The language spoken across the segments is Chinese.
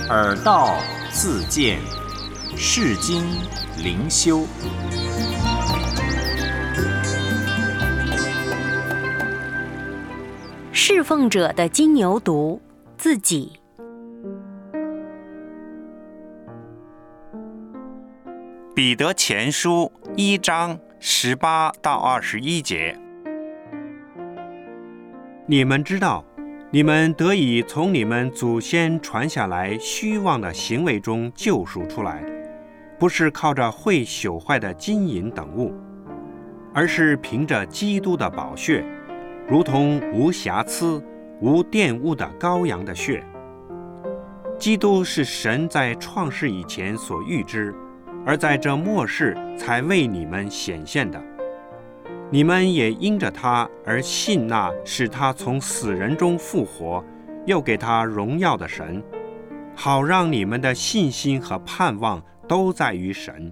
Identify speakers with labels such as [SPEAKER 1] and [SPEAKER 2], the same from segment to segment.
[SPEAKER 1] 耳道自见，世经灵修。
[SPEAKER 2] 侍奉者的金牛犊，自己。
[SPEAKER 3] 彼得前书1章18到21节。
[SPEAKER 4] 你们知道，你们得以从你们祖先传下来虚妄的行为中救赎出来，不是靠着会朽坏的金银等物，而是凭着基督的宝血，如同无瑕疵、无玷污的羔羊的血。基督是神在创世以前所预知，而在这末世才为你们显现的。你们也因着他而信那使他从死人中复活，又给他荣耀的神，好让你们的信心和盼望都在于神。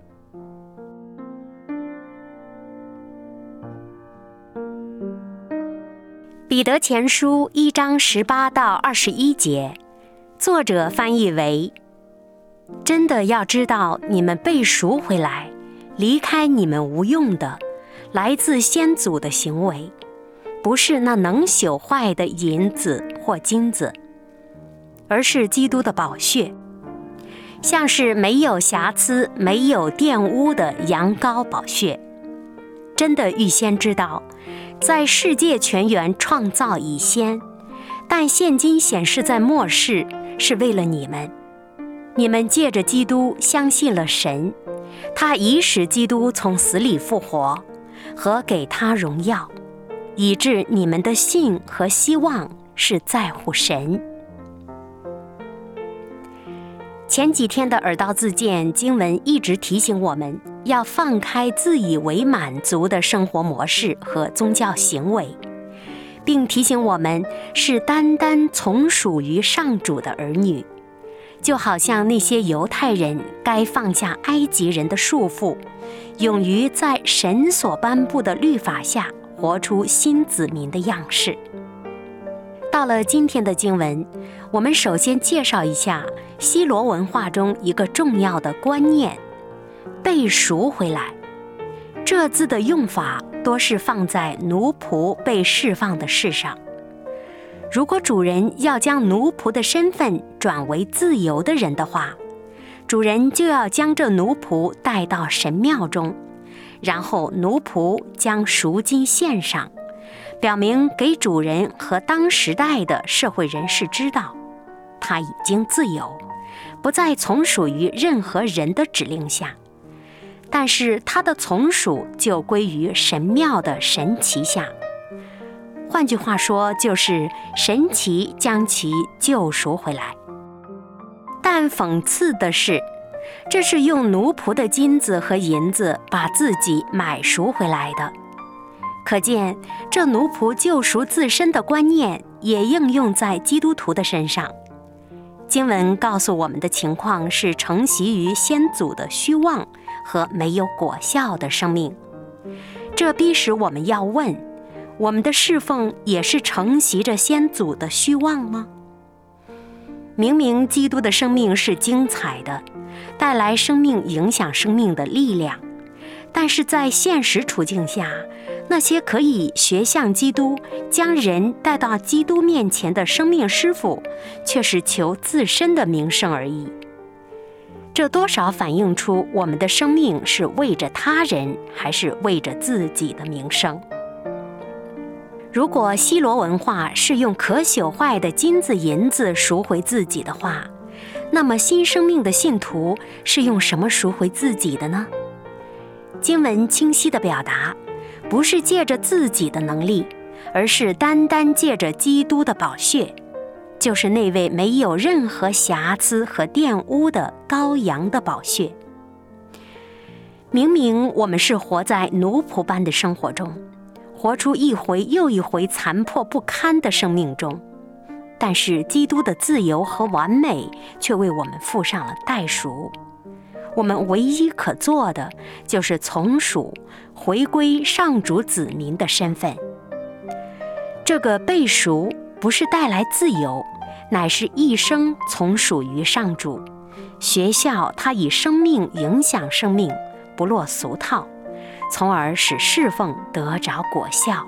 [SPEAKER 2] 彼得前书1章18到21节，作者翻译为：真的要知道，你们被赎回来，离开你们无用的来自先祖的行为，不是那能朽坏的银子或金子，而是基督的宝血，像是没有瑕疵、没有玷污的羊羔宝血。真的预先知道，在世界全员创造以先，但现今显示在末世，是为了你们。你们借着基督相信了神，他已使基督从死里复活，和给他荣耀，以致你们的信和希望是在乎神。前几天的耳道自见经文一直提醒我们，要放开自以为满足的生活模式和宗教行为，并提醒我们是单单从属于上主的儿女，就好像那些犹太人该放下埃及人的束缚，勇于在神所颁布的律法下活出新子民的样式。到了今天的经文，我们首先介绍一下希罗文化中一个重要的观念：被赎回来。这字的用法多是放在奴仆被释放的事上。如果主人要将奴仆的身份转为自由的人的话，主人就要将这奴仆带到神庙中，然后奴仆将赎金献上，表明给主人和当时代的社会人士知道，他已经自由，不再从属于任何人的指令下，但是他的从属就归于神庙的神旗下。换句话说，就是神旗将其救赎回来。但讽刺的是，这是用奴仆的金子和银子把自己买赎回来的。可见，这奴仆救赎自身的观念也应用在基督徒的身上。经文告诉我们的情况是承袭于先祖的虚妄和没有果效的生命。这逼使我们要问，我们的侍奉也是承袭着先祖的虚妄吗？明明基督的生命是精彩的，带来生命影响生命的力量，但是在现实处境下，那些可以学像基督，将人带到基督面前的生命师傅，却是求自身的名声而已。这多少反映出我们的生命是为着他人，还是为着自己的名声？如果希罗文化是用可朽坏的金子银子赎回自己的话，那么新生命的信徒是用什么赎回自己的呢？经文清晰地表达，不是借着自己的能力，而是单单借着基督的宝血，就是那位没有任何瑕疵和玷污的羔羊的宝血。明明我们是活在奴仆般的生活中，活出一回又一回残破不堪的生命中，但是基督的自由和完美却为我们付上了代赎。我们唯一可做的就是从属，回归上主子民的身份。这个被赎不是带来自由， 乃是一生从属于上主。学校它以生命影响生命，不落俗套，从而使侍奉得着果效。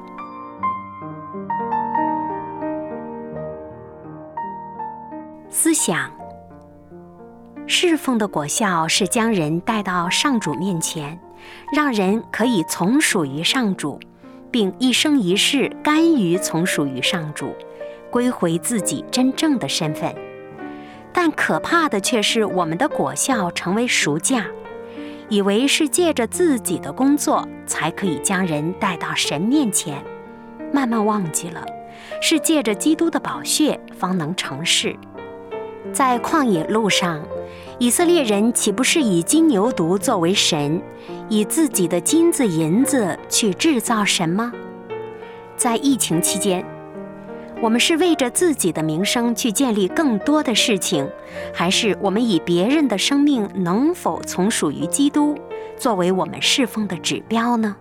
[SPEAKER 2] 思想，侍奉的果效是将人带到上主面前，让人可以从属于上主，并一生一世甘于从属于上主，归回自己真正的身份。但可怕的却是我们的果效成为赎价，以为是借着自己的工作才可以将人带到神面前，慢慢忘记了是借着基督的宝血方能成事。在旷野路上，以色列人岂不是以金牛犊作为神，以自己的金子银子去制造神吗？在疫情期间，我们是为着自己的名声去建立更多的事情，还是我们以别人的生命能否从属于基督作为我们侍奉的指标呢？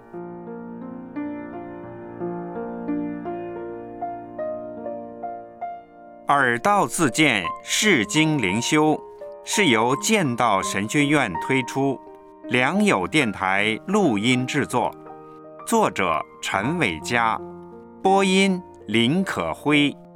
[SPEAKER 3] 耳道自荐释经灵修是由剑道神学院推出，良友电台录音制作，作者陈伟嘉，播音林可辉。